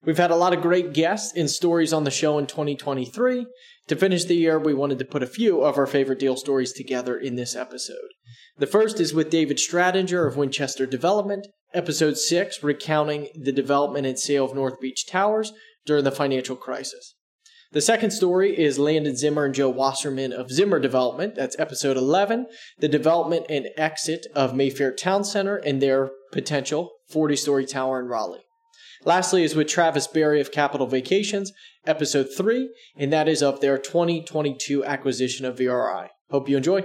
We've had a lot of great guests and stories on the show in 2023. To finish the year, we wanted to put a few of our favorite deal stories together in this episode. The first is with David Stradinger of Winchester Development, episode 6, recounting the development and sale of North Beach Towers during the financial crisis. The second story is Landon Zimmer and Joe Wasserman of Zimmer Development. That's episode 11, the development and exit of Mayfair Town Center and their potential 40-story tower in Raleigh. Lastly is with Travis Berry of Capital Vacations, episode 3, and that is of their 2022 acquisition of VRI. Hope you enjoy.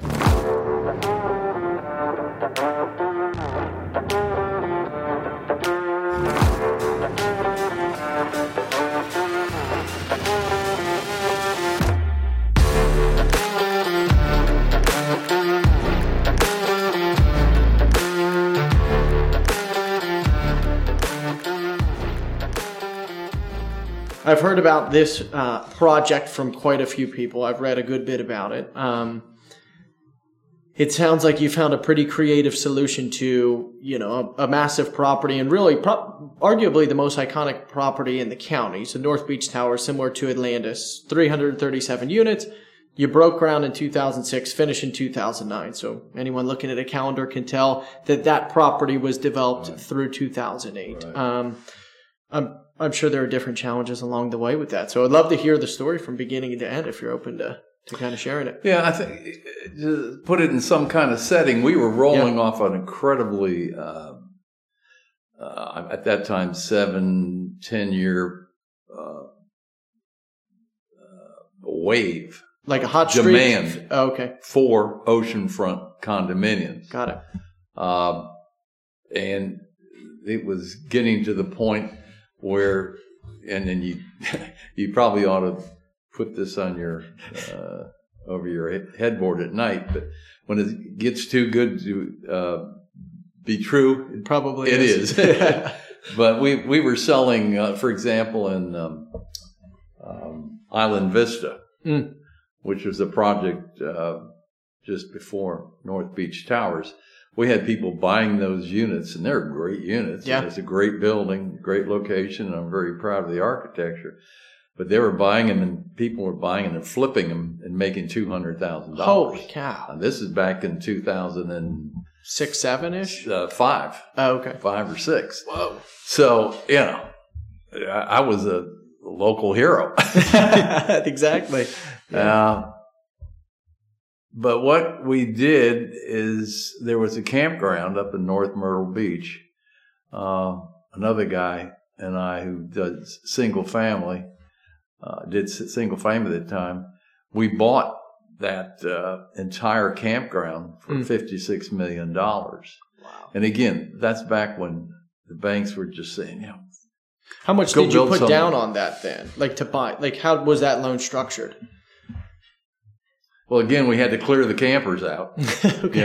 I've heard about this project from quite a few people. I've read a good bit about it. It sounds like you found a pretty creative solution to, a massive property and really arguably the most iconic property in the county. So North Beach Tower, similar to Atlantis, 337 units. You broke ground in 2006, finished in 2009. So anyone looking at a calendar can tell that property was developed through 2008. Right. I'm sure there are different challenges along the way with that. So I'd love to hear the story from beginning to end if you're open to kind of sharing it. Yeah, I think to put it in some kind of setting, we were rolling off an incredibly, at that time, 10-year wave. Like a hot demand for oceanfront condominiums. Got it. And it was getting to the point where, and then you probably ought to put this on your over your headboard at night. But when it gets too good to be true, it probably is. But we were selling, for example, in Island Vista, which was a project just before North Beach Towers. We had people buying those units, and they're great units. Yeah. And it's a great building, great location, and I'm very proud of the architecture. But they were buying them, and people were buying them and flipping them and making $200,000. Holy cow. And this is back in 2006, 7-ish? 5. Oh, okay. 5 or 6. Whoa. So, I was a local hero. Exactly. Yeah. But what we did is there was a campground up in North Myrtle Beach. Another guy and I who does single family, did single family at the time. We bought that entire campground for $56 million. Wow. And again, that's back when the banks were just saying, how much did you put down on that then? Like to buy, how was that loan structured? Well, again, we had to clear the campers out, Okay.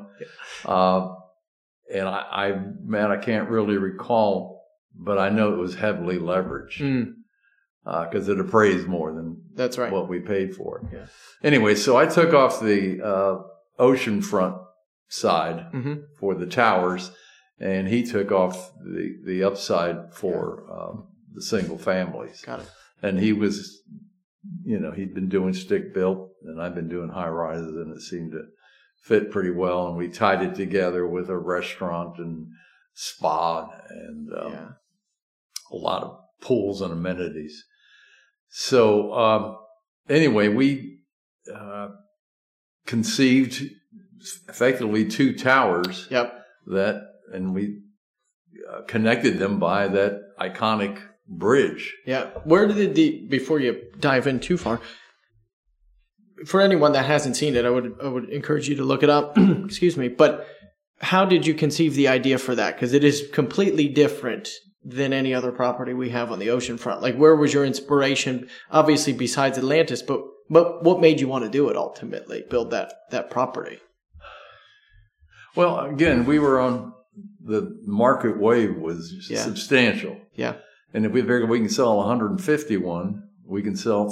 And I can't really recall, but I know it was heavily leveraged because it appraised more than that's right. what we paid for it. Yeah. Anyway, so I took off the oceanfront side for the towers, and he took off the upside for the single families. Got it. And he was, he'd been doing stick built, and I've been doing high rises, and it seemed to fit pretty well. And we tied it together with a restaurant and spa and a lot of pools and amenities. So anyway, we conceived effectively 2 towers. Yep. And we connected them by that iconic bridge. Yeah. Where did before you dive in too far, for anyone that hasn't seen it, I would encourage you to look it up. Excuse me. But how did you conceive the idea for that? Because it is completely different than any other property we have on the ocean front. Like, where was your inspiration? Obviously, besides Atlantis, but what made you want to do it ultimately? Build that property? Well, again, we were on the market wave was substantial. Yeah. And if we figure we can sell 151, we can sell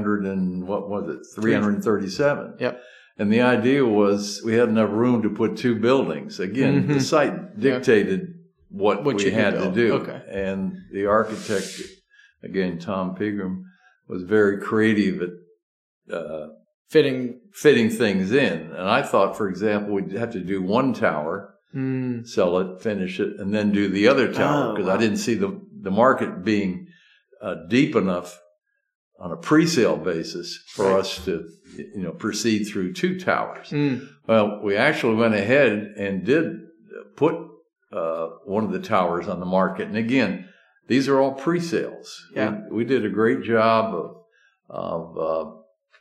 337. Yep. And the idea was we had enough room to put 2 buildings. Again, the site dictated what we had to do. Okay. And the architect again, Tom Pegram was very creative at fitting things in. And I thought, for example, we'd have to do one tower, sell it, finish it, and then do the other tower, because I didn't see the market being deep enough on a pre-sale basis for us to, proceed through two towers. Well, we actually went ahead and did put one of the towers on the market. And again, these are all pre-sales. Yeah. We did a great job of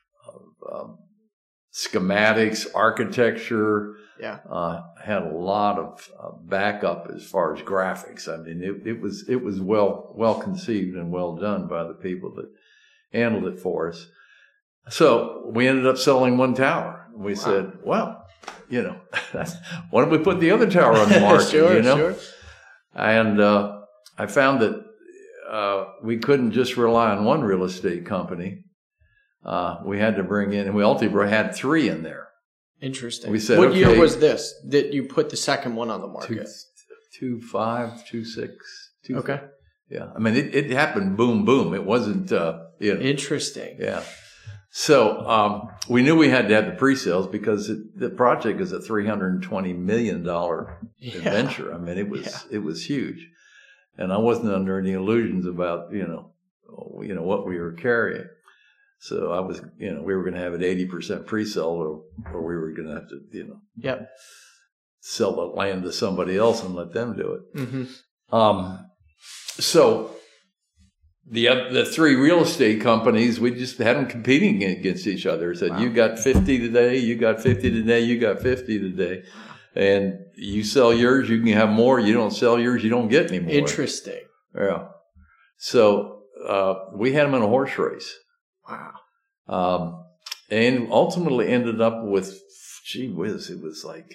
schematics, architecture. Yeah. Had a lot of backup as far as graphics. I mean, it was well conceived and well done by the people that handled it for us. So we ended up selling one tower. We said, well, why don't we put the other tower on the market? Sure. And I found that we couldn't just rely on one real estate company. We had to bring in, and we ultimately had three in there. Interesting. We said, what year was this that you put the second one on the market? 2005, 2006. Okay. Yeah. I mean, it happened boom, boom. It wasn't, Interesting. Yeah. So we knew we had to have the pre-sales because the project is a $320 million adventure. I mean, it was huge. And I wasn't under any illusions about, what we were carrying. So I was, we were going to have it 80% pre-sale, or we were going to have to, sell the land to somebody else and let them do it. Mm-hmm. So the three real estate companies, we just had them competing against each other. Said, you got 50 today, you got 50 today, you got 50 today. And you sell yours, you can have more. You don't sell yours, you don't get any more. Interesting. Yeah. So we had them in a horse race. Wow. And ultimately ended up with, gee whiz, it was like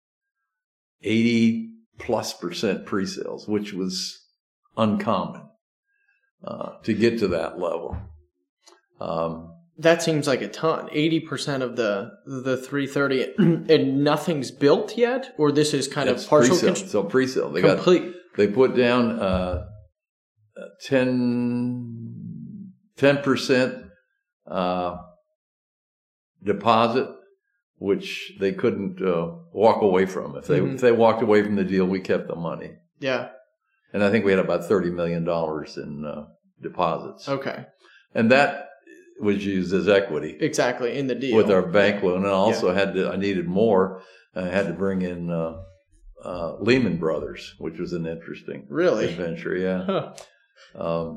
80+% pre-sales, which was uncommon to get to that level. That seems like a ton. 80% of the 330, and nothing's built yet, or this is kind of partial. So pre-sale. They put down 10% deposit, which they couldn't walk away from. If they walked away from the deal, we kept the money. Yeah. And I think we had about $30 million in deposits. Okay. And that was used as equity. Exactly, in the deal. With our bank loan. And I also I needed more. I had to bring in Lehman Brothers, which was an interesting adventure. Yeah. Huh.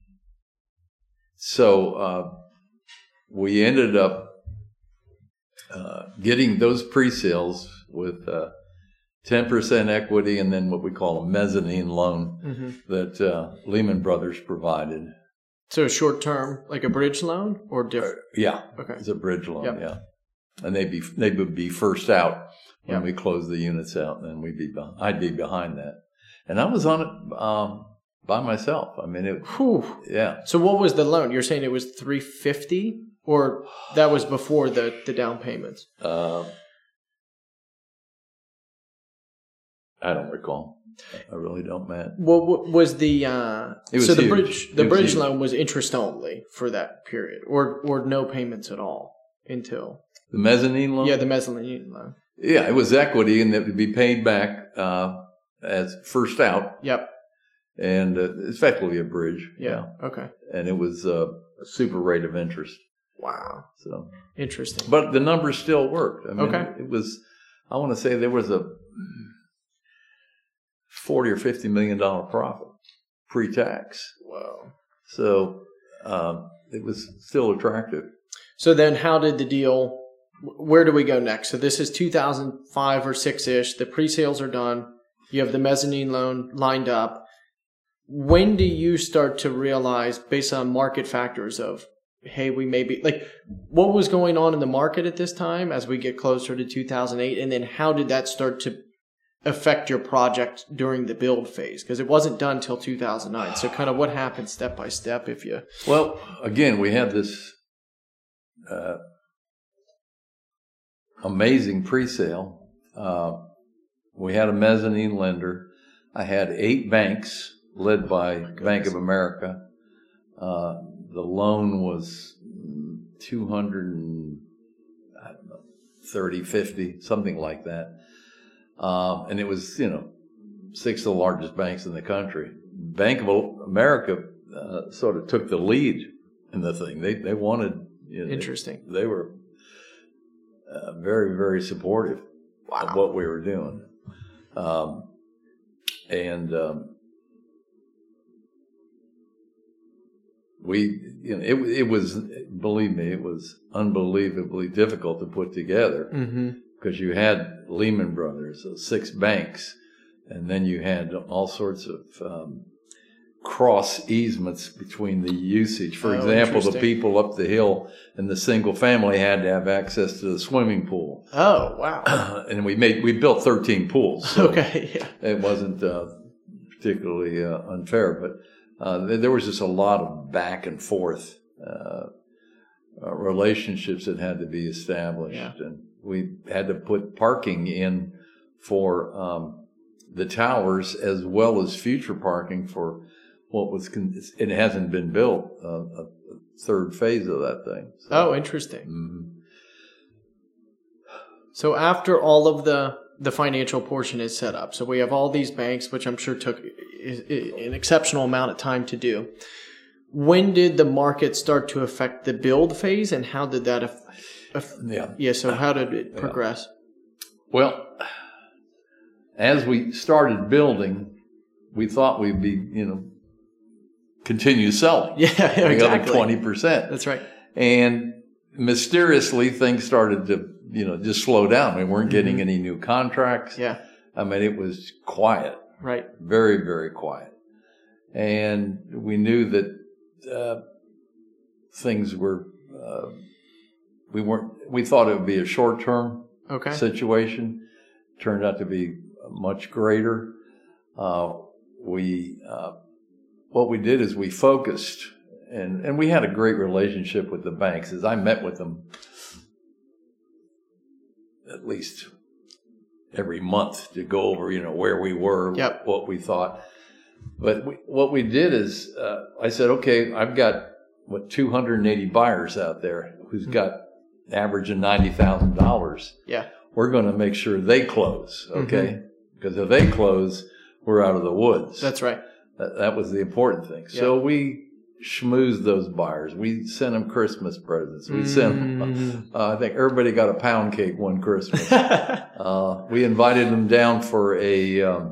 So we ended up getting those pre-sales with 10% equity and then what we call a mezzanine loan that Lehman Brothers provided. So short term, like a bridge loan, or different? Yeah. Okay. It's a bridge loan. Yep. Yeah. And they would be first out when we close the units out, and then I'd be behind that. And I was on it by myself. I mean, yeah. So what was the loan? You're saying it was $350, or that was before the down payments? I don't recall. I really don't, Matt. What was the so the huge. bridge loan was interest only for that period, or no payments at all until the mezzanine loan? Yeah, the mezzanine loan. Yeah, it was equity, and it would be paid back as first out. Yep. And it's effectively a bridge. Yeah. Okay. And it was a super rate of interest. Wow. So interesting. But the numbers still worked. I mean, okay. It was. I want to say there was a $40 or $50 million profit pre-tax. Wow. So it was still attractive. So then, how did the deal? Where do we go next? So this is 2005 or 6-ish. The pre-sales are done. You have the mezzanine loan lined up. When do you start to realize, based on market factors, of, hey, we may be, like, what was going on in the market at this time as we get closer to 2008? And then how did that start to affect your project during the build phase? Because it wasn't done till 2009. So kind of what happened step by step, if you... Well, again, we had this amazing pre-sale. We had a mezzanine lender. I had 8 banks led by Bank of America The loan was 230, 50, something like that. And it was, 6 of the largest banks in the country. Bank of America sort of took the lead in the thing. They wanted, Interesting. They were very, very supportive of what we were doing. It was, believe me, it was unbelievably difficult to put together because you had Lehman Brothers, 6 banks, and then you had all sorts of cross easements between the usage. For example, the people up the hill in the single family had to have access to the swimming pool. Oh, wow. And we built 13 pools. So okay. Yeah. It wasn't particularly unfair, but there was just a lot of back and forth relationships that had to be established. And we had to put parking in for the towers as well as future parking for what was, it hasn't been built, a third phase of that thing. So, oh, interesting. So after all of the financial portion is set up, so we have all these banks, which I'm sure took an exceptional amount of time to do. When did the market start to affect the build phase, and how did that so how did it progress? Well, as we started building, we thought we'd be, continue selling. Yeah, exactly. 20%. That's right. And mysteriously, things started to, just slow down. We weren't getting any new contracts. Yeah. I mean, it was quiet. Right. Very, very quiet. And we knew that things were, we thought it would be a short-term situation. Turned out to be much greater. What we did is we focused, and we had a great relationship with the banks. As I met with them at least every month to go over, where we were, what we thought. But what we did is, I said, okay, I've got 280 buyers out there who's got averaging $90,000. Yeah, we're going to make sure they close, okay? Because if they close, we're out of the woods. That's right. That was the important thing. Yeah. So we schmoozed those buyers. We sent them Christmas presents. We sent them, I think everybody got a pound cake one Christmas. We invited them down for a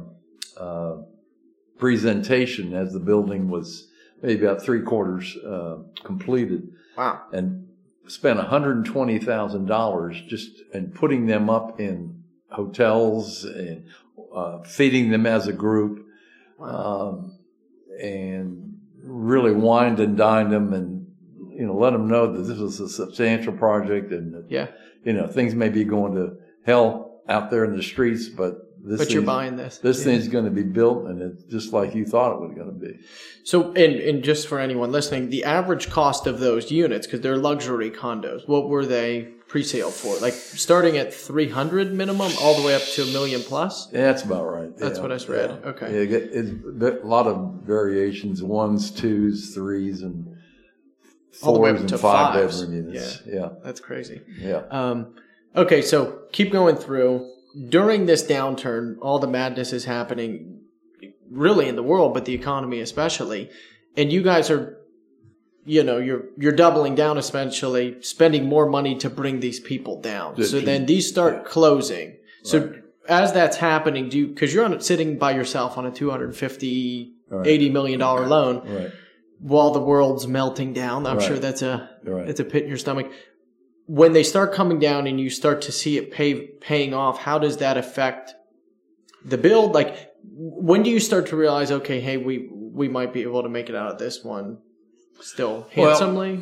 presentation as the building was maybe about 3/4 completed. Wow. And spent $120,000 just in putting them up in hotels and feeding them as a group. Wow. And really wined and dined them and, let them know that this was a substantial project and that, things may be going to hell out there in the streets, but you're buying this. This thing's going to be built, and it's just like you thought it was going to be. So, and just for anyone listening, the average cost of those units, because they're luxury condos, what were they pre-sale for? Like starting at $300 minimum, all the way up to $1 million plus. Yeah, that's about right. That's what I read. Yeah. Okay. Yeah, it's a lot of variations: 1s, 2s, 3s, and 4s and 5 bedroom units. Yeah, that's crazy. Yeah. Okay, so keep going through. During this downturn, all the madness is happening really in the world, but the economy especially. And you guys are, you're doubling down, essentially, spending more money to bring these people down. So then these start closing. So as that's happening, because you're sitting by yourself on a $250, $80 million loan while the world's melting down. I'm sure that's it's a pit in your stomach. When they start coming down and you start to see it paying off, how does that affect the build? Like, when do you start to realize, okay, hey, we might be able to make it out of this one still handsomely?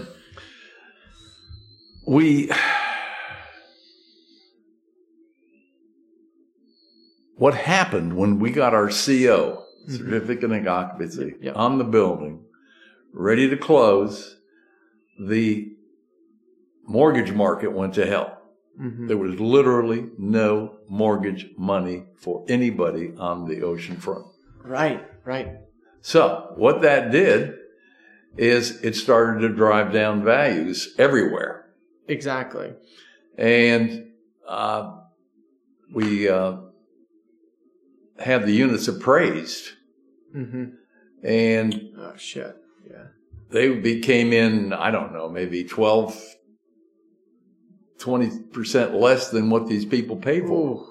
What happened when we got our CO, certificate of occupancy, on the building, ready to close, the mortgage market went to hell. There was literally no mortgage money for anybody on the ocean front. Right. So what that did is it started to drive down values everywhere. Exactly. And we had the units appraised. Mm-hmm. And oh, shit. Yeah. They came in, I don't know, maybe 20% less than what these people paid for.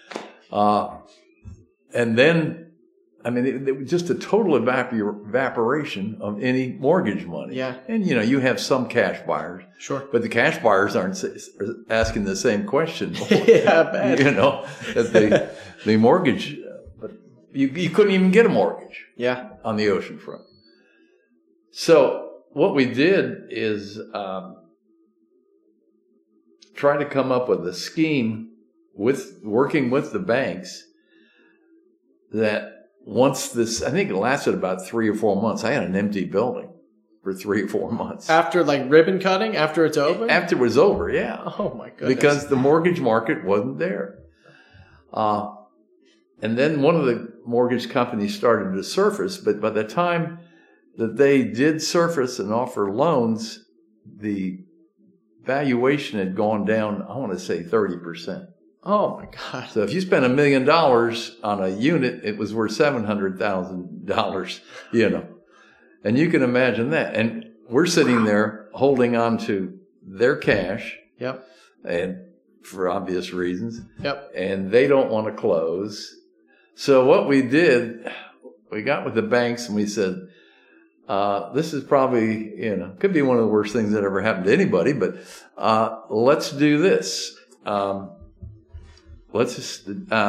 And then, I mean, it was just a total evaporation of any mortgage money. Yeah. And, you have some cash buyers. Sure. But the cash buyers aren't asking the same question. Yeah, bad. That the mortgage, but you couldn't even get a mortgage. Yeah. On the oceanfront. So what we did is try to come up with a scheme working with the banks that once this, I think it lasted about 3 or 4 months. I had an empty building for 3 or 4 months. After like ribbon cutting, after it's open? After it was over, yeah. Oh my goodness. Because the mortgage market wasn't there. And then one of the mortgage companies started to surface, but by the time that they did surface and offer loans, the valuation had gone down, I want to say 30%. Oh my God. So if you spent $1 million on a unit, it was worth $700,000, And you can imagine that. And we're sitting there holding on to their cash. Yep. And for obvious reasons. Yep. And they don't want to close. So what we did, we got with the banks and we said, this is probably, could be one of the worst things that ever happened to anybody, but let's do this. Let's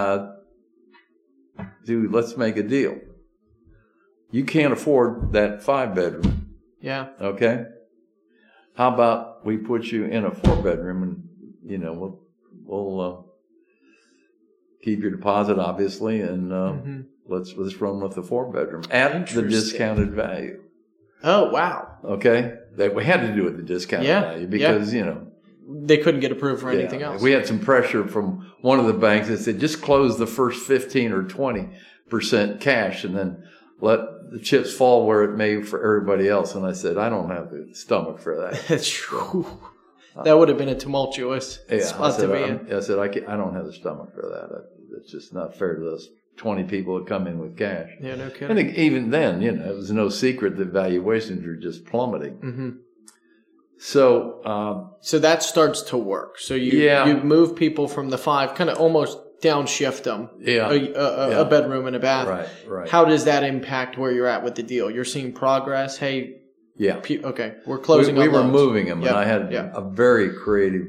make a deal. You can't afford that 5-bedroom. Yeah. Okay. How about we put you in a 4-bedroom and, we'll keep your deposit, obviously, and let's run with the 4-bedroom at the discounted value. Oh, wow. Okay. We had to do it at the discounted value because, they couldn't get approved for anything else. We had some pressure from one of the banks that said, just close the first 15 or 20% cash and then let the chips fall where it may for everybody else. And I said, I don't have the stomach for that. That's true. That would have been a tumultuous spot to be in. I said, I don't have the stomach for that. It's just not fair to those 20 people that come in with cash. Yeah, no kidding. And even then, it was no secret that valuations are just plummeting. Mm-hmm. So that starts to work. So you move people from the 5, kind of almost downshift them. Yeah. A bedroom and a bath. Right. How does that impact where you're at with the deal? You're seing progress. Hey. Yeah. Okay. We're closing. We were moving them, yep. and I had a very creative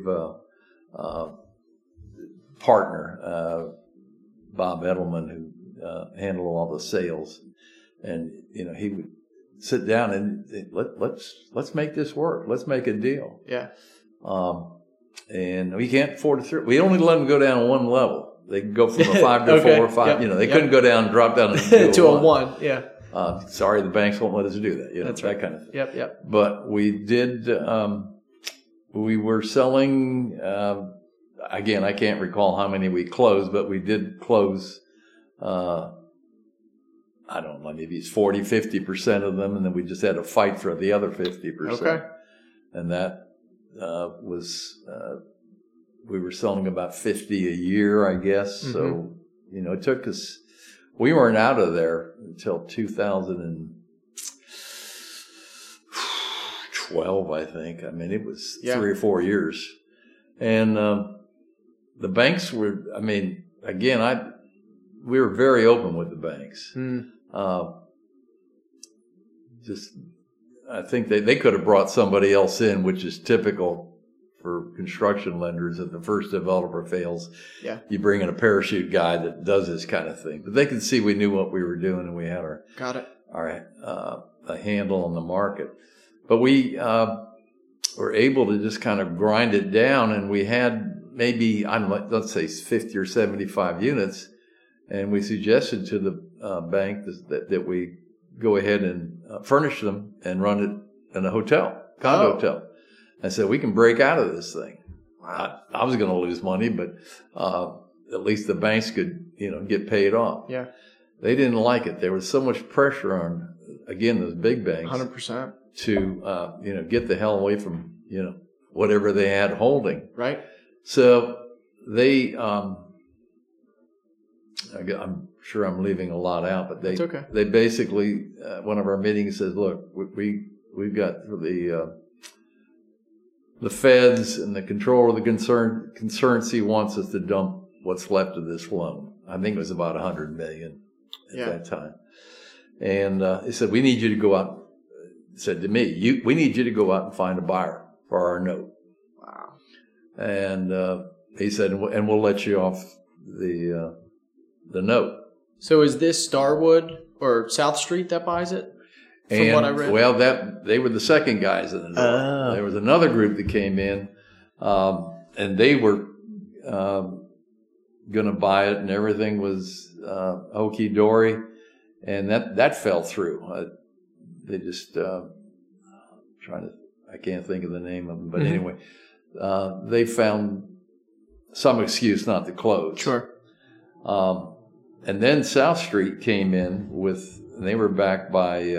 partner, Bob Edelman, who handled all the sales, and he would sit down and let's make this work. Let's make a deal. Yeah. And we can't afford to. We only let them go down one level. They could go from a 5 to 4 or 5. Yep. They couldn't go down, drop down to a 1. Yeah. Sorry, the banks won't let us do that. That's that right. kind of thing. Yep. But we did. We were selling. Again, I can't recall how many we closed, but we did close. I don't know, maybe it's 40, 50% of them, and then we just had to fight for the other 50%. Okay. And that was, we were selling about 50 a year, I guess. Mm-hmm. So, it took us, we weren't out of there until 2012, I think. I mean, it was 3 or 4 years. And the banks were, again, we were very open with the banks. Mm. I think they could have brought somebody else in, which is typical for construction lenders. If the first developer fails, you bring in a parachute guy that does this kind of thing. But they could see we knew what we were doing and we had our a handle on the market. But we were able to just kind of grind it down, and we had maybe, let's say 50 or 75 units. And we suggested to the bank that we go ahead and furnish them and run it in a condo hotel. I said, we can break out of this thing. Wow. I was going to lose money, but at least the banks could, get paid off. Yeah. They didn't like it. There was so much pressure on, again, those big banks. 100%. to get the hell away from whatever they had holding. Right. So they, I'm sure I'm leaving a lot out, but It's okay. they basically, one of our meetings says, look, we've got the feds and the control of the conservancy wants us to dump what's left of this loan. I think it was about $100 million at that time. And he said, we need you to go out, said to me, we need you to go out and find a buyer for our note. Wow. And he said, and we'll let you off the note. So is this Starwood or South Street that buys it? From what I read? Well, they were the second guys in the note. Oh. There was another group that came in, and they were going to buy it, and everything was okie dory, and that fell through. They just I can't think of the name of them, but anyway, they found some excuse not to close. Sure. And then South Street came in and they were backed by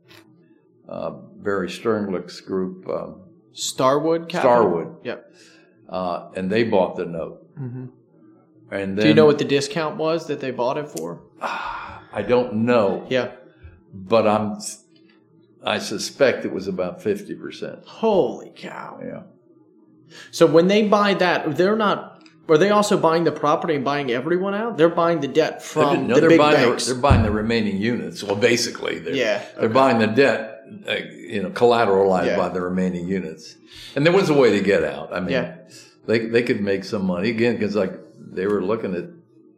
Barry Sternlicht's group. Starwood Capital? Starwood. Yep. And they bought the note. Mm-hmm. And then, do you know what the discount was that they bought it for? I don't know. Yeah. But I suspect it was about 50%. Holy cow. Yeah. So when they buy that, are they also buying the property and buying everyone out? They're buying the debt from the big banks. They're buying the remaining units. Well, basically, they're buying the debt, collateralized by the remaining units. And there was a way to get out. I mean, they could make some money again because they were looking at.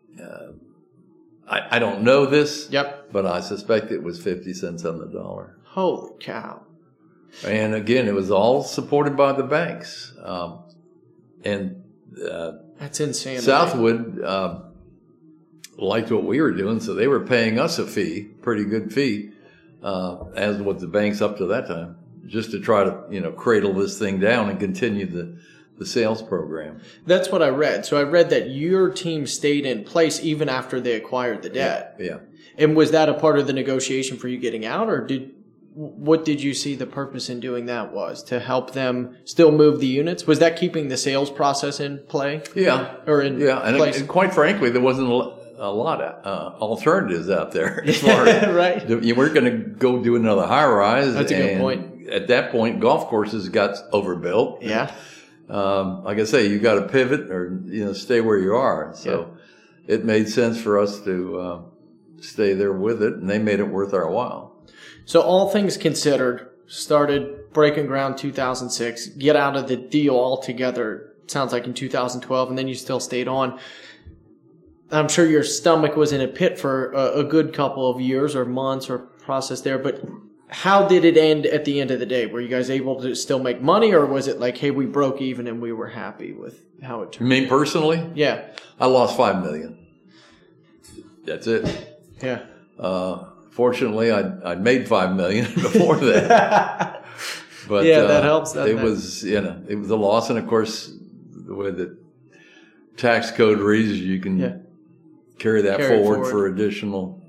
I don't know this. Yep. But I suspect it was 50 cents on the dollar. Holy cow! And again, it was all supported by the banks. That's insane. Southwood liked what we were doing, so they were paying us a fee, pretty good fee, as was the banks up to that time, just to try to cradle this thing down and continue the sales program. That's what I read. So I read that your team stayed in place even after they acquired the debt. Yeah. And was that a part of the negotiation for you getting out, or what did you see the purpose in doing that was? To help them still move the units? Was that keeping the sales process in play? Yeah. Or in place? And quite frankly, there wasn't a lot of alternatives out there. As far as, right. You weren't going to go do another high-rise. That's a good point. At that point, golf courses got overbuilt. Yeah. Like I say, you got to pivot or stay where you are. So it made sense for us to stay there with it, and they made it worth our while. So all things considered, started breaking ground 2006, get out of the deal altogether, sounds like in 2012, and then you still stayed on. I'm sure your stomach was in a pit for a good couple of years or months or process there, but how did it end at the end of the day? Were you guys able to still make money, or was it like, hey, we broke even and we were happy with how it turned out? You mean personally? Yeah. I lost $5 million. That's it. Yeah. Fortunately, I'd made $5 million before that. But that helps. It was a loss, and of course, the way the tax code reads, you can carry that forward for additional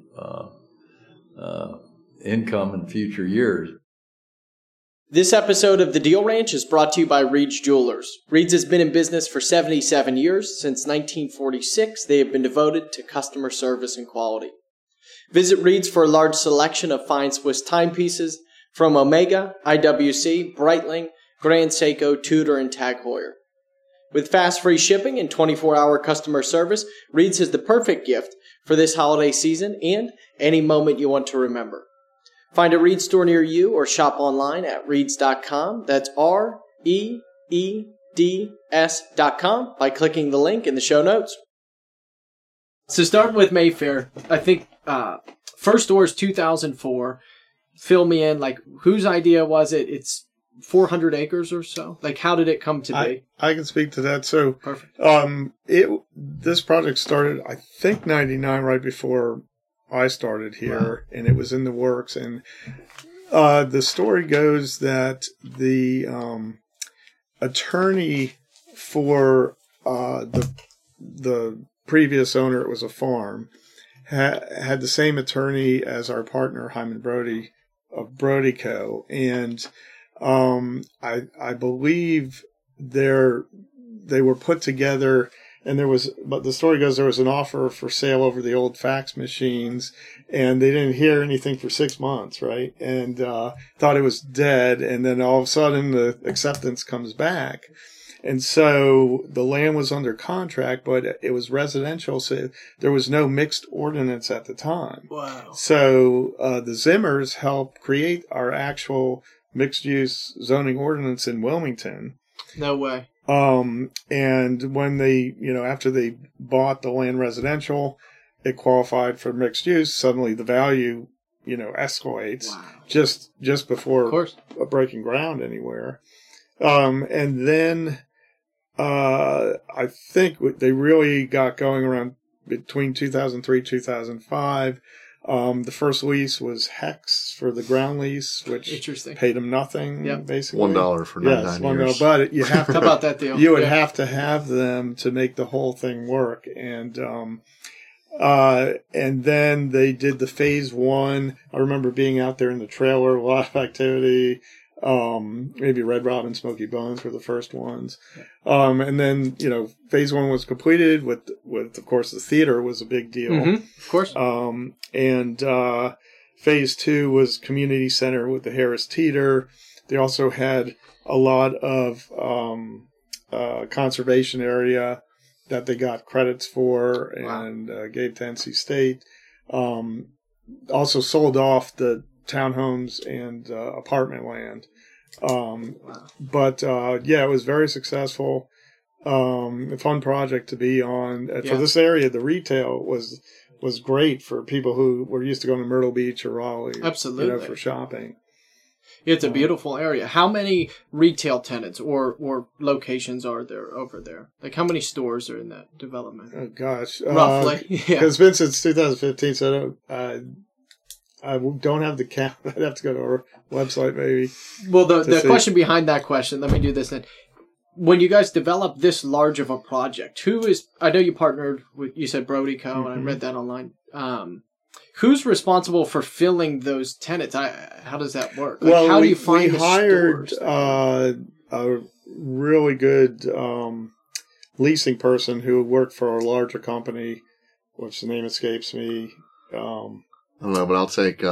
income in future years. This episode of The Deal Ranch is brought to you by Reed's Jewelers. Reed's has been in business for 77 years. Since 1946, they have been devoted to customer service and quality. Visit Reed's for a large selection of fine Swiss timepieces from Omega, IWC, Breitling, Grand Seiko, Tudor, and Tag Heuer. With fast free shipping and 24-hour customer service, Reed's is the perfect gift for this holiday season and any moment you want to remember. Find a Reed's store near you or shop online at reeds.com. That's REEDS.com by clicking the link in the show notes. So starting with Mayfair, I think first store is 2004. Fill me in, like whose idea was it? It's 400 acres or so. Like how did it come to be? I can speak to that. So perfect. This project started, I think, 99, right before I started here, and it was in the works. And the story goes that the attorney for the previous owner, it was a farm, had the same attorney as our partner, Hyman Brody, Brody Co. And I believe they were put together, and but the story goes there was an offer for sale over the old fax machines, and they didn't hear anything for 6 months, right? And thought it was dead, and then all of a sudden the acceptance comes back. And so the land was under contract, but it was residential, so there was no mixed ordinance at the time. Wow. So the Zimmers helped create our actual mixed-use zoning ordinance in Wilmington. No way. And when they, after they bought the land residential, it qualified for mixed use. Suddenly the value, escalates. Wow. just before Of course. breaking ground anywhere. And then I think they really got going around between 2003 2005. The first lease was Hex for the ground lease, which Interesting. paid them nothing, basically. $1 for 99 years. But you have to. How about that deal? You would have to have them to make the whole thing work, and then they did the phase one. I remember being out there in the trailer, a lot of activity. Maybe Red Robin, Smoky Bones were the first ones. And then, phase one was completed with, of course, the theater was a big deal. Mm-hmm. Of course. And phase two was community center with the Harris Teeter. They also had a lot of, conservation area that they got credits for and, gave to NC State. Also sold off the townhomes and apartment land. But it was very successful. A fun project to be on. For this area, the retail was great for people who were used to going to Myrtle Beach or Raleigh. Absolutely. For shopping. It's a beautiful area. How many retail tenants or locations are there over there? Like, how many stores are in that development? Oh, gosh. Roughly. Because it's been since 2015, so I don't have the count. I'd have to go to our website, maybe. Well, the question behind that question, let me do this then. When you guys develop this large of a project, I know you partnered with, you said Brody Co., and I read that online. Who's responsible for filling those tenants? How does that work? Like, how do you find we the hired stores? A really good leasing person who worked for a larger company, which the name escapes me. I don't know, but I'll take,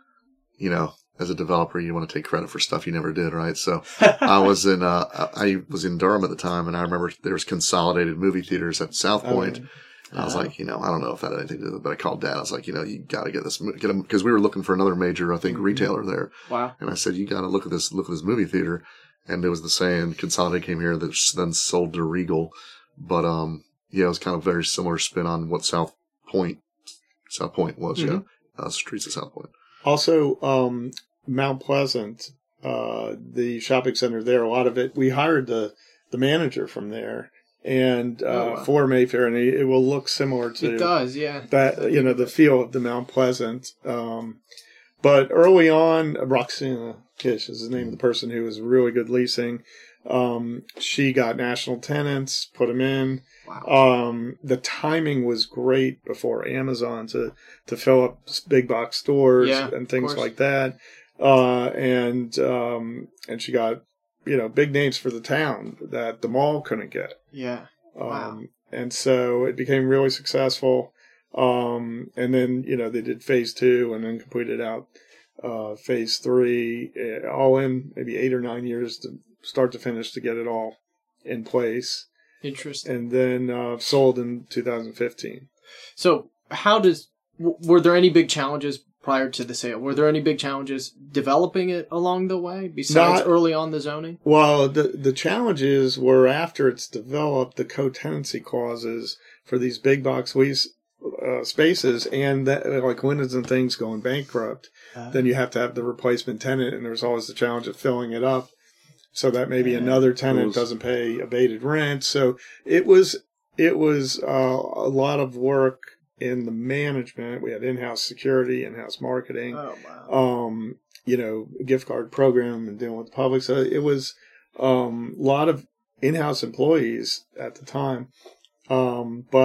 as a developer, you want to take credit for stuff you never did, right? So I was in Durham at the time, and I remember there was Consolidated movie theaters at South Point. And I was like, I don't know if that had anything to do with it, but I called Dad. I was like, you got to get them, because we were looking for another major, I think, retailer there. Wow. And I said, you got to look at this movie theater. And it was the saying, Consolidated came here, that then sold to Regal. But, it was kind of very similar spin on what South Point was, streets of South Point. Also, Mount Pleasant, the shopping center there, a lot of it, we hired the manager from there. And for Mayfair, and it will look similar to it does, yeah. That the feel of the Mount Pleasant. But early on, Roxana Kish is the name of the person who was really good leasing. She got national tenants, put them in. Wow. The timing was great before Amazon to fill up big box stores and things like that. And she got big names for the town that the mall couldn't get. Yeah. Wow. And so it became really successful. And then, they did phase two and then completed out phase three, all in maybe 8 or 9 years to start to finish to get it all in place. Interesting. And then sold in 2015. So were there any big challenges prior to the sale? Were there any big challenges developing it along the way besides early on the zoning? Well, the challenges were after it's developed, the co-tenancy clauses for these big box lease spaces, and that, like Linden's and things going bankrupt, then you have to have the replacement tenant, and there's always the challenge of filling it up so that maybe another tenant doesn't pay abated rent. So it was a lot of work in the management. We had in-house security, in-house marketing, gift card program and dealing with the public. So it was a lot of in-house employees at the time.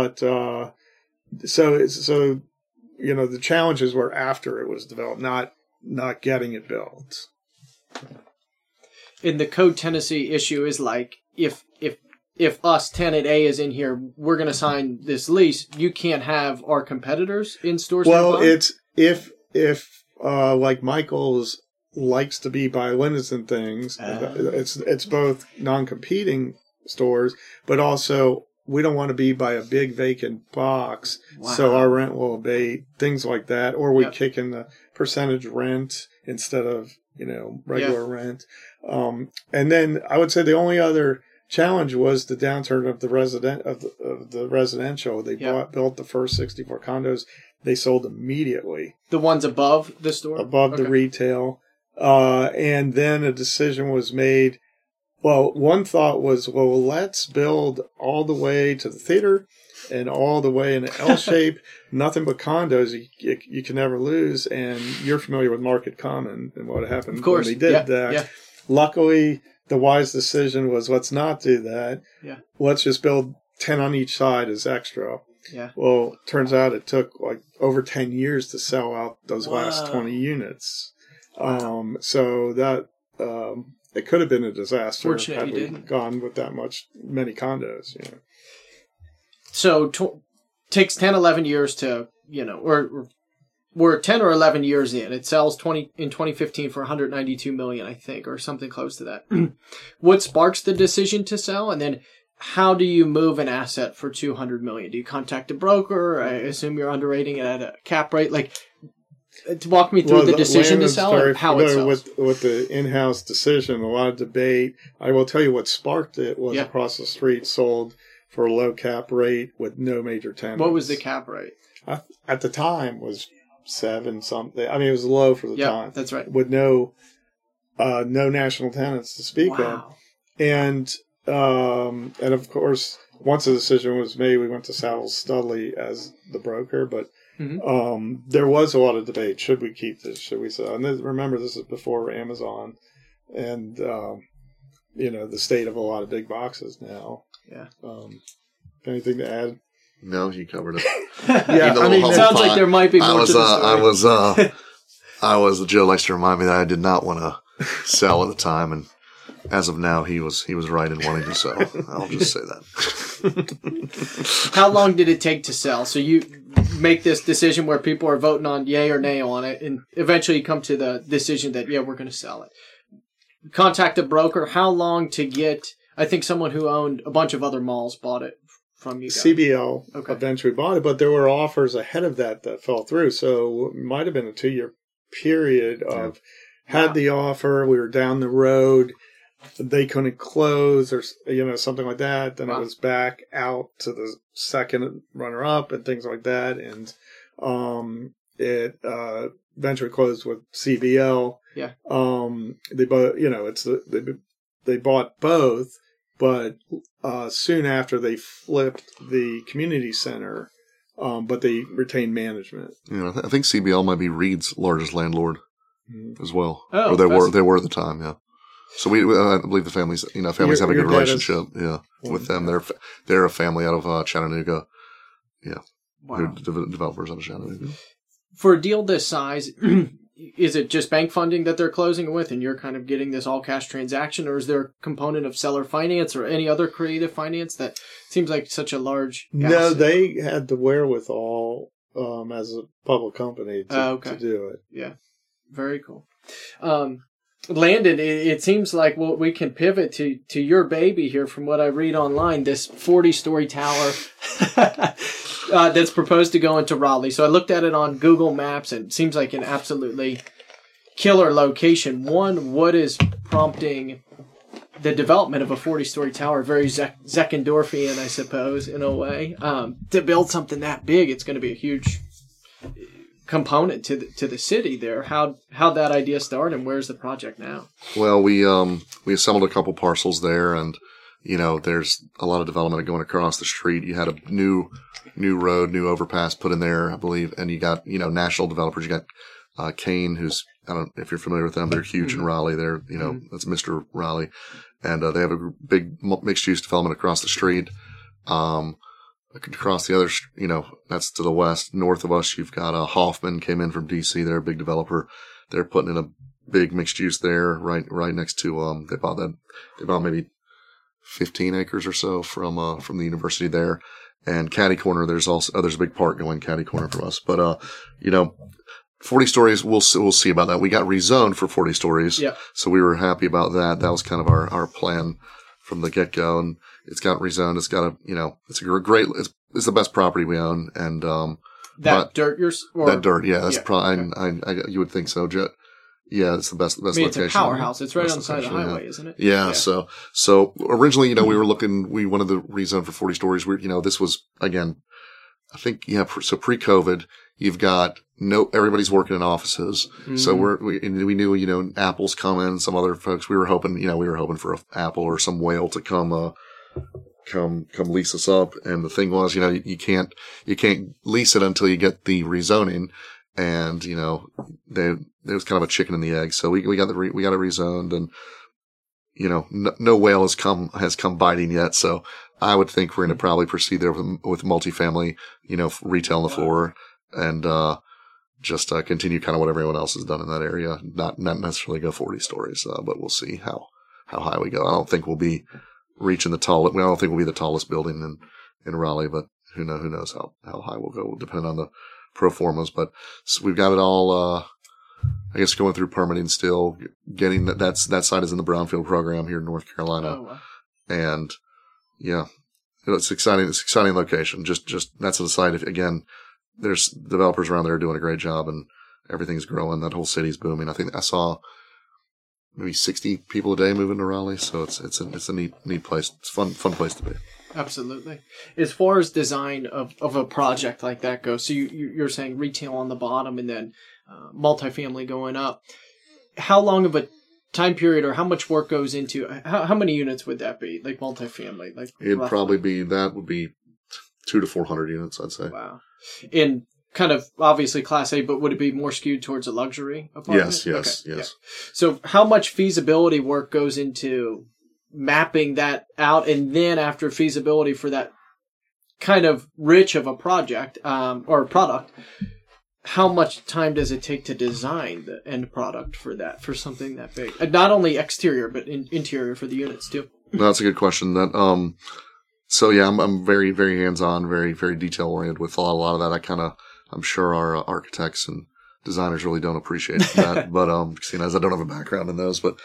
So the challenges were after it was developed, not not getting it built. In the Code Tennessee issue is like, if us, tenant A, is in here, we're going to sign this lease, you can't have our competitors in stores. Well, nearby? it's if like Michael's likes to be by Linden's and things, it's both non-competing stores, but also we don't want to be by a big vacant box, so our rent will abate, things like that, or we kick in the percentage rent instead of regular rent. And then I would say the only other challenge was the downturn of the residential. They built the first 64 condos. They sold immediately. The ones above the store? Above the retail. And then a decision was made. Well, one thought was, well, let's build all the way to the theater and all the way in an L shape, nothing but condos you can never lose. And you're familiar with Market Common and what happened of course. when they did that. Yeah. Luckily, the wise decision was, let's not do that. Yeah. Let's just build 10 on each side as extra. Yeah. Well, turns out it took like over 10 years to sell out those last 20 units. So that it could have been a disaster Fortunate had we gone with many condos. So takes 10, 11 years to, or we're 10 or 11 years in. It sells in 2015 for $192 million, I think, or something close to that. What sparks the decision to sell? And then how do you move an asset for $200 million? Do you contact a broker? I assume you're underwriting it at a cap rate. Like, walk me through the decision to sell and how it sells. With the in-house decision, a lot of debate. I will tell you what sparked it was across the street sold for a low cap rate with no major tenants. What was the cap rate? At the time was 7 something. I mean, it was low for the time. That's right. With no national tenants to speak of. And of course, once the decision was made, we went to Saddles Studley as the broker, but there was a lot of debate. Should we keep this? Should we sell? And remember, this is before Amazon and, the state of a lot of big boxes now. Yeah. Anything to add? No, you covered it. It sounds like there might be more to the story. I was, Joe likes to remind me that I did not want to sell at the time, and as of now, he was right in wanting to sell. I'll just say that. How long did it take to sell? So you make this decision where people are voting on yay or nay on it, and eventually you come to the decision that, we're going to sell it. Contact a broker. How long to get? I think someone who owned a bunch of other malls bought it from you guys. CBL eventually bought it, but there were offers ahead of that fell through. So it might have been a 2-year period of had the offer, we were down the road, they couldn't close or something like that. Then it was back out to the second runner up and things like that. And it eventually closed with CBL. Yeah. They both, they bought both. But soon after, they flipped the community center, but they retained management. I think CBL might be Reed's largest landlord as well. Oh, or they were at the time, yeah. So I believe the families have a good relationship, with them. They're a family out of Chattanooga, They're developers out of Chattanooga. For a deal this size, is it just bank funding that they're closing with and you're kind of getting this all cash transaction, or is there a component of seller finance or any other creative finance that seems like such a large asset? No, they had the wherewithal as a public company to do it. Yeah, very cool. Landon, it seems like we can pivot to your baby here from what I read online, this 40-story tower that's proposed to go into Raleigh. So I looked at it on Google Maps and it seems like an absolutely killer location. One, what is prompting the development of a 40-story tower? Very Zeckendorfian, I suppose, in a way. To build something that big, it's going to be a huge component to the city there. How that idea started and where's the project now? Well, we assembled a couple parcels there, and there's a lot of development going across the street. You had a new road, new overpass put in there, I believe, and you got national developers. You got Kane, who's, I don't know if you're familiar with them. They're huge in Raleigh. They're that's Mr. Raleigh, and they have a big mixed use development across the street. Across the other, that's to the west. North of us, you've got Hoffman came in from DC. They're a big developer. they're putting in a big mixed use there, right next to they bought maybe 15 acres or so from the university there. And Caddy Corner, there's a big park going Caddy Corner from us. But 40 stories, we'll see about that. We got rezoned for 40 stories. Yeah. So we were happy about that. That was kind of our plan from the get go. And it's got rezoned. It's got it's a great, it's the best property we own. And, that dirt, that dirt. Yeah. That's probably, okay. you would think so. Yeah. It's the best location. It's a powerhouse. It's right on the side of the highway, isn't it? Yeah. So originally, we we wanted to rezone for 40 stories. This was, again, I think, so pre-COVID, you've got everybody's working in offices. Mm-hmm. So we knew, Apple's coming, some other folks. We were hoping for an Apple or some whale to come lease us up. And the thing was, you can't lease it until you get the rezoning. And, there was kind of a chicken and the egg. So we got it rezoned, and, no whale has come biting yet. So I would think we're going to probably proceed there with multifamily, retail on the floor, and, just continue kind of what everyone else has done in that area. Not necessarily go 40 stories, but we'll see how high we go. I don't think we'll be reaching I don't think we'll be the tallest building in Raleigh, but who knows how high we'll go. Will depend on the pro formas. But so we've got it all, I guess, going through permitting still, getting that site is in the Brownfield program here in North Carolina. Oh, wow. And yeah, it's exciting. It's an exciting location. Just that's the site. Again, there's developers around there doing a great job, and everything's growing. That whole city's booming. I think I saw maybe 60 people a day moving to Raleigh. So it's a neat place. It's a fun place to be. Absolutely. As far as design of a project like that goes, so you're saying retail on the bottom and then multifamily going up. How long of a time period or how much work goes into, how many units would that be? Like multifamily? It'd probably be 200 to 400 units, I'd say. Wow. In kind of obviously Class A, but would it be more skewed towards a luxury apartment? Yes. Yeah. So how much feasibility work goes into mapping that out, and then after feasibility for that kind of rich of a project or product, how much time does it take to design the end product for something that big? And not only exterior, but interior for the units too. That's a good question. That so yeah, I'm very, very hands-on, very, very detail-oriented with a lot of that. I'm sure our architects and designers really don't appreciate that, but as I don't have a background in those, but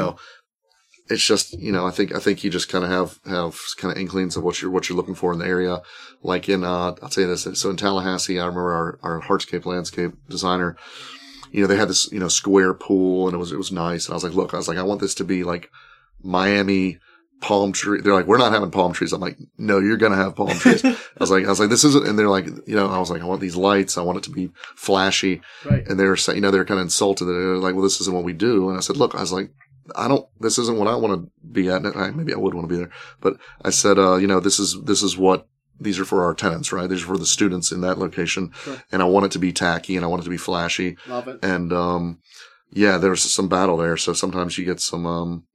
it's just, I think you just kind of have kind of inklings of what you're looking for in the area. Like I'll tell you this. So in Tallahassee, I remember our hardscape landscape designer, they had this, square pool, and it was nice. And I was like, I want this to be like Miami palm tree. They're like, we're not having palm trees. I'm like, no, you're going to have palm trees. I was like, this isn't, and they're like, I was like, I want these lights. I want it to be flashy. Right. And they're saying, they're kind of insulted. They're like, well, this isn't what we do. And I said, look, this isn't what I want to be at. Maybe I would want to be there, but I said, this is what these are for our tenants, right? These are for the students in that location. Sure. And I want it to be tacky, and I want it to be flashy. Love it. And, there's some battle there. So sometimes you get some,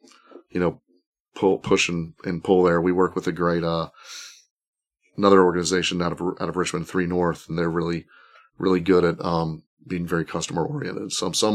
push and pull there. We work with a great, another organization out of Richmond, 3 North, and they're really, really good at, being very customer oriented.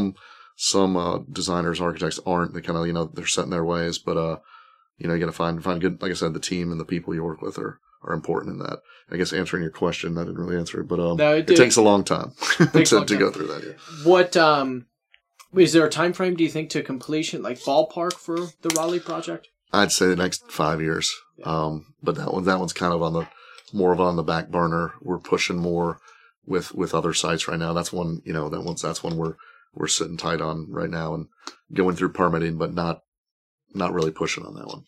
Some designers, architects aren't. They kind of, they're set in their ways, but, you got to find good, like I said, the team and the people you work with are important in that. I guess answering your question, I didn't really answer it, but, no, it takes a long time to go through that. Yeah. What, is there a time frame, do you think, to completion, like ballpark for the Raleigh project? I'd say the next 5 years. Yeah. But that one's kind of on the back burner. We're pushing more with other sites right now. That's one, that's one we're sitting tight on right now and going through permitting, but not really pushing on that one.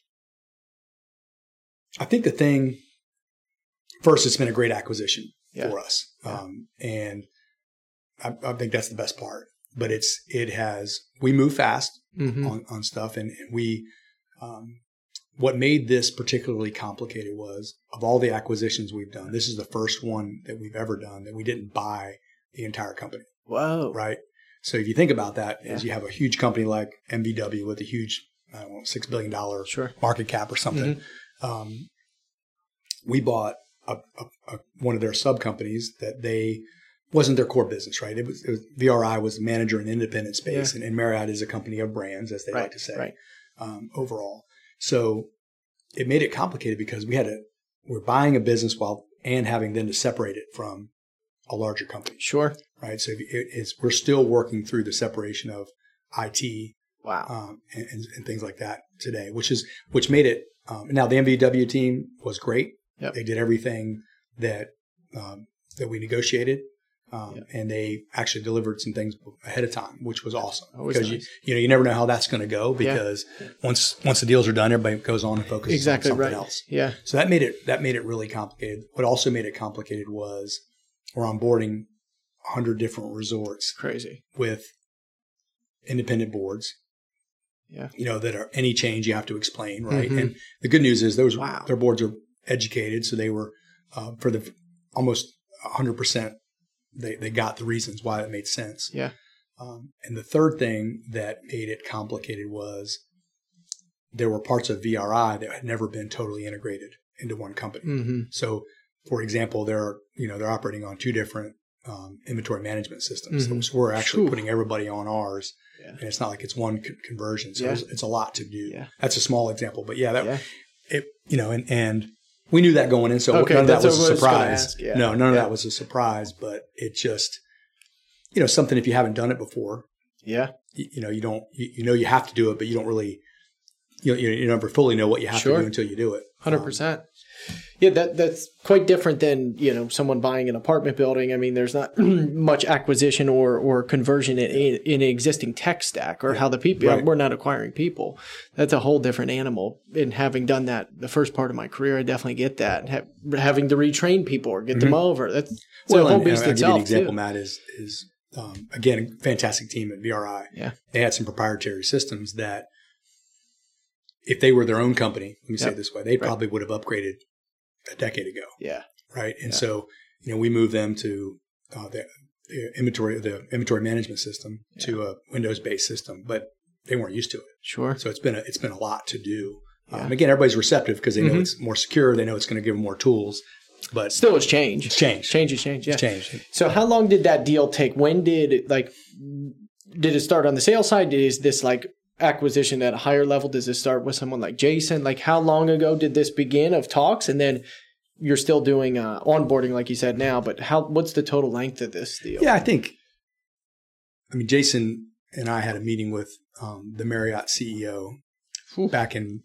I think the thing, first, it's been a great acquisition for us. And I think that's the best part, but we move fast on stuff, and we, what made this particularly complicated was, of all the acquisitions we've done, this is the first one that we've ever done that we didn't buy the entire company. Whoa. Right? So if you think about that, as you have a huge company like MVW with a huge, $6 billion market cap or something, we bought one of their sub companies that they wasn't their core business, right? It was VRI was the manager in the independent space, and Marriott is a company of brands, as they like to say, overall. So it made it complicated because we're buying a business and having then to separate it from a larger company. Sure. Right. So we're still working through the separation of IT, and things like that today, which made it. Now the MVW team was great. Yep. They did everything that we negotiated, and they actually delivered some things ahead of time, which was awesome. Because nice. you never know how that's going to go because once the deals are done, everybody goes on and focuses on something else. Yeah. So that made it really complicated. What also made it complicated was we're onboarding 100 different resorts. Crazy. With independent boards. Yeah. That are any change you have to explain, right? Mm-hmm. And the good news is their boards are educated, so they were for the almost 100%. They got the reasons why it made sense. Yeah. And the third thing that made it complicated was there were parts of VRI that had never been totally integrated into one company. Mm-hmm. So, for example, they're operating on 2 different inventory management systems. Mm-hmm. So we're actually putting everybody on ours. Yeah. And it's not like it's one conversion. So it's a lot to do. Yeah. That's a small example, but and we knew that going in. So none of that was a surprise. No, none of that was a surprise, but it just, something if you haven't done it before, you have to do it, but you don't really, you never fully know what you have to do until you do it. 100%. Yeah, that's quite different than, someone buying an apartment building. I mean, there's not much acquisition or conversion in an existing tech stack or how the people, we're not acquiring people. That's a whole different animal. And having done that the first part of my career, I definitely get that. Having to retrain people or get them over. That's a whole beast itself. I'll give you an example, Matt, is again, a fantastic team at VRI. Yeah. They had some proprietary systems that if they were their own company, let me say it this way, they probably would have upgraded a decade ago. Yeah. Right. And so, we moved them to the inventory management system to a Windows-based system, but they weren't used to it. Sure. So it's been a lot to do. Again, everybody's receptive because they know it's more secure. They know it's going to give them more tools. But still, it's changed. It's changed. Change is change. Yeah. It's changed. So how long did that deal take? When did it start on the sales side? Is this acquisition at a higher level? Does this start with someone like Jason? How long ago did this begin of talks? And then you're still doing onboarding, like you said now, but what's the total length of this deal? Yeah, Jason and I had a meeting with the Marriott CEO back in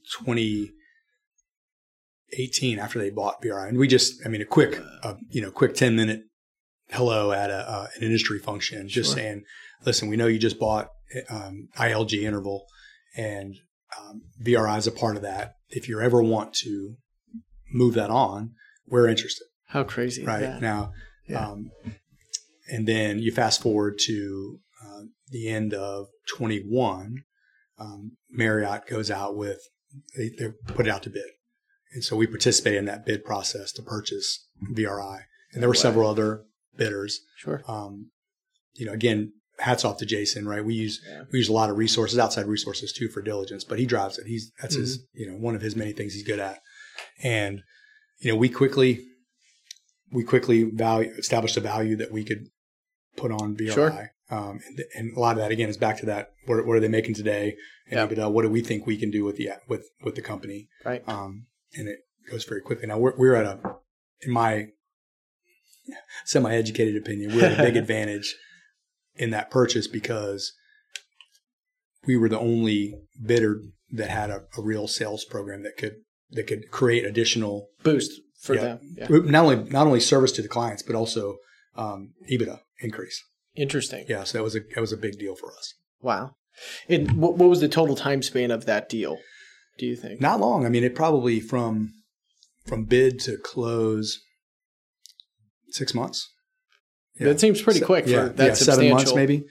2018 after they bought VRI. And we just, a quick 10-minute hello at an industry function, just saying, listen, we know you just bought ILG Interval, and VRI is a part of that. If you ever want to move that on, we're interested. How crazy right? is that? Now, and then you fast forward to the end of 21, Marriott goes out with, they put it out to bid. And so we participated in that bid process to purchase VRI. And there were several other bidders. Sure. Again, hats off to Jason, right? We use a lot of resources, outside resources too, for diligence, but he drives it. That's his, one of his many things he's good at. And, we quickly established a value that we could put on VRI. Sure. And a lot of that, again, is back to that. What are they making today? And what do we think we can do with the company? Right. And it goes very quickly. Now we're at in my semi-educated opinion, we're at a big advantage in that purchase because we were the only bidder that had a real sales program that could create additional boost for them. Yeah. Not only service to the clients, but also EBITDA increase. Interesting. Yeah, so that was a big deal for us. Wow. And what was the total time span of that deal, do you think? Not long. It probably from bid to close 6 months. Yeah. That seems pretty quick for that substantial. 7 months maybe.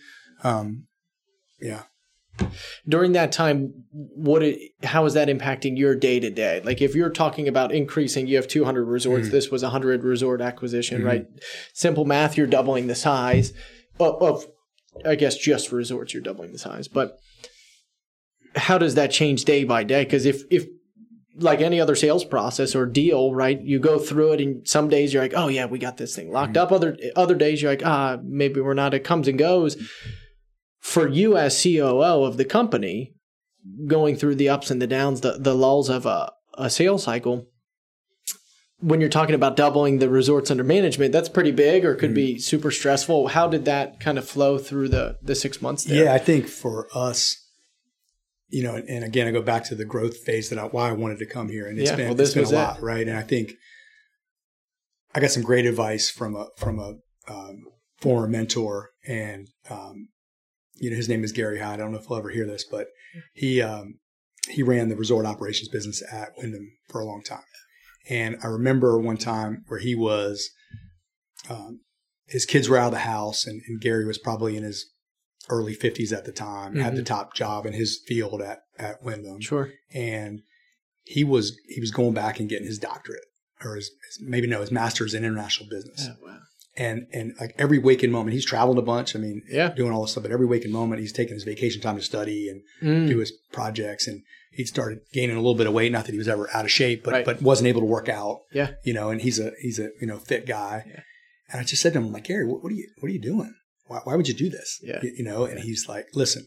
Yeah. During that time, how is that impacting your day-to-day? If you're talking about increasing, you have 200 resorts. Mm-hmm. This was 100 resort acquisition, right? Simple math, you're doubling the size of, I guess, just resorts, you're doubling the size. But how does that change day by day? Because if like any other sales process or deal, right? You go through it, and some days you're like, oh yeah, we got this thing locked up. Other days you're like, maybe we're not. It comes and goes. For you as COO of the company, going through the ups and the downs, the lulls of a sales cycle, when you're talking about doubling the resorts under management, that's pretty big, or could be super stressful. How did that kind of flow through the 6 months there? Yeah, I think for us, you know, and again, I go back to the growth phase why I wanted to come here, and it's been a lot, right? And I think I got some great advice from a former mentor, and you know, his name is Gary Hyde. I don't know if he'll ever hear this, but he ran the resort operations business at Wyndham for a long time. And I remember one time where he was, his kids were out of the house, and Gary was probably in his early 50s at the time, had the top job in his field at Wyndham. Sure. And he was going back and getting his doctorate, or his master's in international business. Oh, wow. And like every waking moment, he's traveled a bunch. I mean, yeah, doing all this stuff, but every waking moment, he's taking his vacation time to study and do his projects. And he started gaining a little bit of weight. Not that he was ever out of shape, but wasn't able to work out. Yeah. You know, and he's a you know, fit guy. Yeah. And I just said to him, I'm like, Gary, what are you doing? Why would you do this? Yeah. You know, and he's like, listen,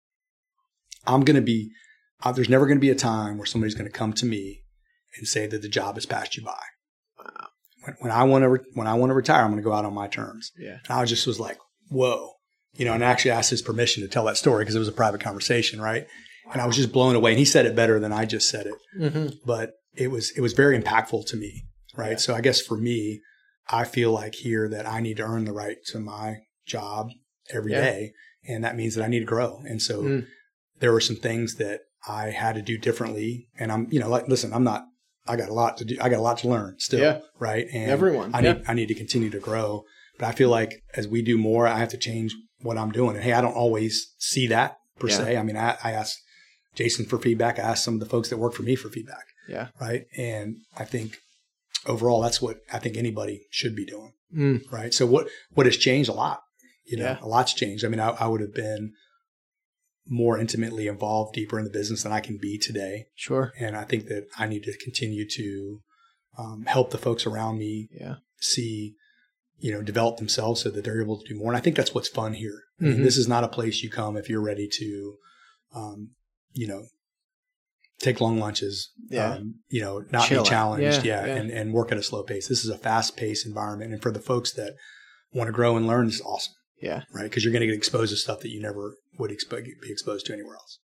there's never going to be a time where somebody's going to come to me and say that the job has passed you by. Wow. When I want to retire, I'm going to go out on my terms. Yeah. And I was like, whoa, you know, and I actually asked his permission to tell that story because it was a private conversation. Right. And I was just blown away, and he said it better than I just said it, but it was very impactful to me. Right. Yeah. So I guess for me, I feel like here that I need to earn the right to my job every day. And that means that I need to grow. And so there were some things that I had to do differently. And I'm, you know, like, listen, I got a lot to do. I got a lot to learn still. Yeah. Right. And everyone, I need to continue to grow, but I feel like as we do more, I have to change what I'm doing. And hey, I don't always see that per se. I mean, I asked Jason for feedback. I asked some of the folks that work for me for feedback. Yeah. Right. And I think overall, that's what I think anybody should be doing. Right. So what has changed? A lot, you know, a lot's changed. I mean, I would have been more intimately involved deeper in the business than I can be today. Sure. And I think that I need to continue to help the folks around me see, you know, develop themselves so that they're able to do more. And I think that's what's fun here. I mean, this is not a place you come if you're ready to, you know, take long lunches, you know, not be challenged, and work at a slow pace. This is a fast-paced environment. And for the folks that want to grow and learn, this is awesome. Yeah. Right? Because you're going to get exposed to stuff that you never would be exposed to anywhere else.